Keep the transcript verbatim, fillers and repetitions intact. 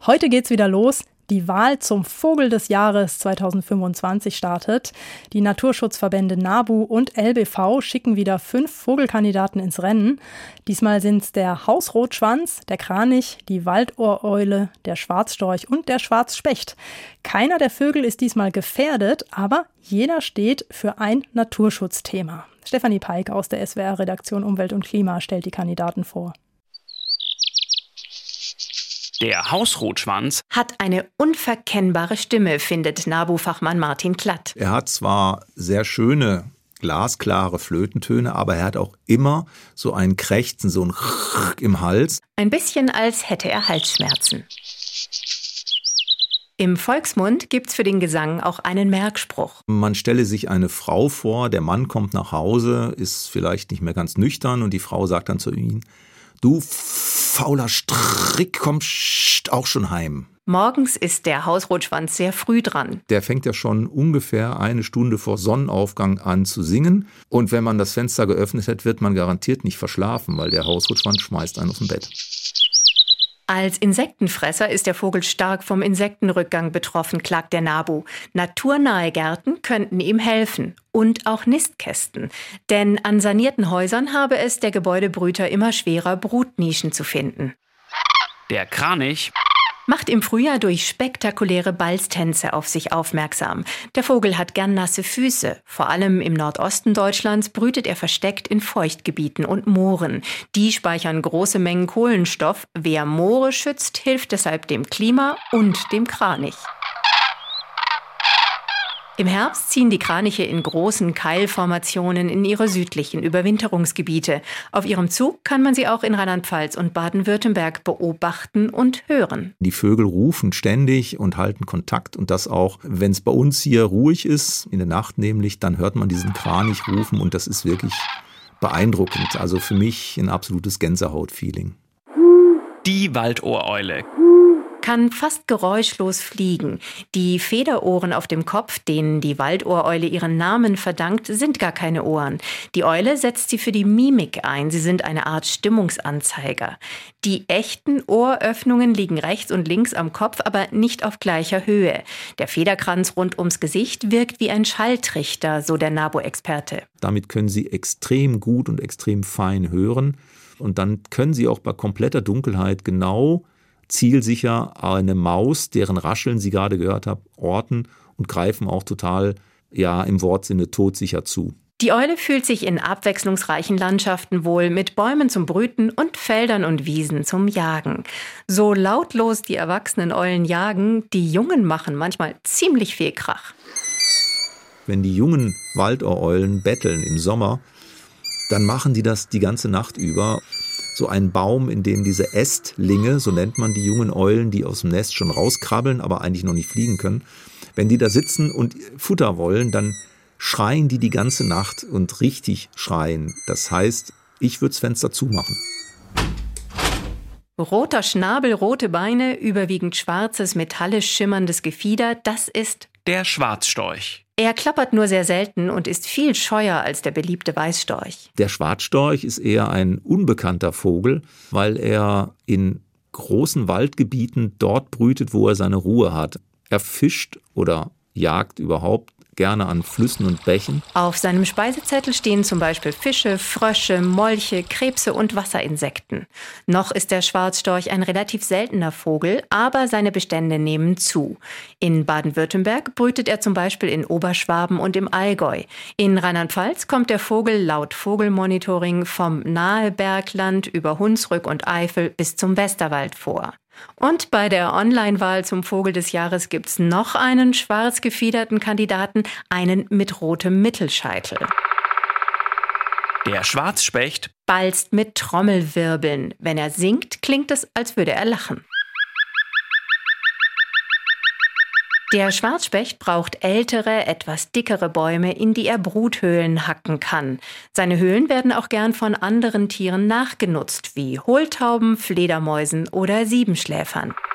Heute geht's wieder los. Die Wahl zum Vogel des Jahres zweitausendfünfundzwanzig startet. Die Naturschutzverbände NABU und L B V schicken wieder fünf Vogelkandidaten ins Rennen. Diesmal sind es der Hausrotschwanz, der Kranich, die Waldohreule, der Schwarzstorch und der Schwarzspecht. Keiner der Vögel ist diesmal gefährdet, aber jeder steht für ein Naturschutzthema. Stefanie Peik aus der S W R-Redaktion Umwelt und Klima stellt die Kandidaten vor. Der Hausrotschwanz hat eine unverkennbare Stimme, findet NABU-Fachmann Martin Klatt. Er hat zwar sehr schöne, glasklare Flötentöne, aber er hat auch immer so ein Krächzen, so ein Rrrr im Hals. Ein bisschen, als hätte er Halsschmerzen. Im Volksmund gibt's für den Gesang auch einen Merkspruch. Man stelle sich eine Frau vor, der Mann kommt nach Hause, ist vielleicht nicht mehr ganz nüchtern und die Frau sagt dann zu ihm: Du fauler Strick, komm auch schon heim. Morgens ist der Hausrotschwanz sehr früh dran. Der fängt ja schon ungefähr eine Stunde vor Sonnenaufgang an zu singen. Und wenn man das Fenster geöffnet hat, wird man garantiert nicht verschlafen, weil der Hausrotschwanz schmeißt einen aus dem Bett. Als Insektenfresser ist der Vogel stark vom Insektenrückgang betroffen, klagt der NABU. Naturnahe Gärten könnten ihm helfen. Und auch Nistkästen. Denn an sanierten Häusern habe es der Gebäudebrüter immer schwerer, Brutnischen zu finden. Der Kranich macht im Frühjahr durch spektakuläre Balztänze auf sich aufmerksam. Der Vogel hat gern nasse Füße. Vor allem im Nordosten Deutschlands brütet er versteckt in Feuchtgebieten und Mooren. Die speichern große Mengen Kohlenstoff. Wer Moore schützt, hilft deshalb dem Klima und dem Kranich. Im Herbst ziehen die Kraniche in großen Keilformationen in ihre südlichen Überwinterungsgebiete. Auf ihrem Zug kann man sie auch in Rheinland-Pfalz und Baden-Württemberg beobachten und hören. Die Vögel rufen ständig und halten Kontakt, und das auch, wenn es bei uns hier ruhig ist, in der Nacht nämlich, dann hört man diesen Kranich rufen und das ist wirklich beeindruckend. Also für mich ein absolutes Gänsehaut-Feeling. Die Waldohreule kann fast geräuschlos fliegen. Die Federohren auf dem Kopf, denen die Waldohreule ihren Namen verdankt, sind gar keine Ohren. Die Eule setzt sie für die Mimik ein. Sie sind eine Art Stimmungsanzeiger. Die echten Ohröffnungen liegen rechts und links am Kopf, aber nicht auf gleicher Höhe. Der Federkranz rund ums Gesicht wirkt wie ein Schalltrichter, so der NABU-Experte. Damit können Sie extrem gut und extrem fein hören. Und dann können Sie auch bei kompletter Dunkelheit genau zielsicher eine Maus, deren Rascheln Sie gerade gehört haben, orten und greifen auch total, ja, im Wortsinne todsicher zu. Die Eule fühlt sich in abwechslungsreichen Landschaften wohl, mit Bäumen zum Brüten und Feldern und Wiesen zum Jagen. So lautlos die erwachsenen Eulen jagen, die Jungen machen manchmal ziemlich viel Krach. Wenn die jungen Waldohreulen betteln im Sommer, dann machen die das die ganze Nacht über. So ein Baum, in dem diese Ästlinge, so nennt man die jungen Eulen, die aus dem Nest schon rauskrabbeln, aber eigentlich noch nicht fliegen können. Wenn die da sitzen und Futter wollen, dann schreien die die ganze Nacht und richtig schreien. Das heißt, ich würde das Fenster zumachen. Roter Schnabel, rote Beine, überwiegend schwarzes, metallisch schimmerndes Gefieder, das ist der Schwarzstorch. Er klappert nur sehr selten und ist viel scheuer als der beliebte Weißstorch. Der Schwarzstorch ist eher ein unbekannter Vogel, weil er in großen Waldgebieten dort brütet, wo er seine Ruhe hat. Er fischt oder jagt überhaupt gerne an Flüssen und Bächen. Auf seinem Speisezettel stehen zum Beispiel Fische, Frösche, Molche, Krebse und Wasserinsekten. Noch ist der Schwarzstorch ein relativ seltener Vogel, aber seine Bestände nehmen zu. In Baden-Württemberg brütet er zum Beispiel in Oberschwaben und im Allgäu. In Rheinland-Pfalz kommt der Vogel laut Vogelmonitoring vom Nahebergland über Hunsrück und Eifel bis zum Westerwald vor. Und bei der Online-Wahl zum Vogel des Jahres gibt's noch einen schwarz gefiederten Kandidaten, einen mit rotem Mittelscheitel. Der Schwarzspecht balzt mit Trommelwirbeln. Wenn er singt, klingt es, als würde er lachen. Der Schwarzspecht braucht ältere, etwas dickere Bäume, in die er Bruthöhlen hacken kann. Seine Höhlen werden auch gern von anderen Tieren nachgenutzt, wie Hohltauben, Fledermäusen oder Siebenschläfern.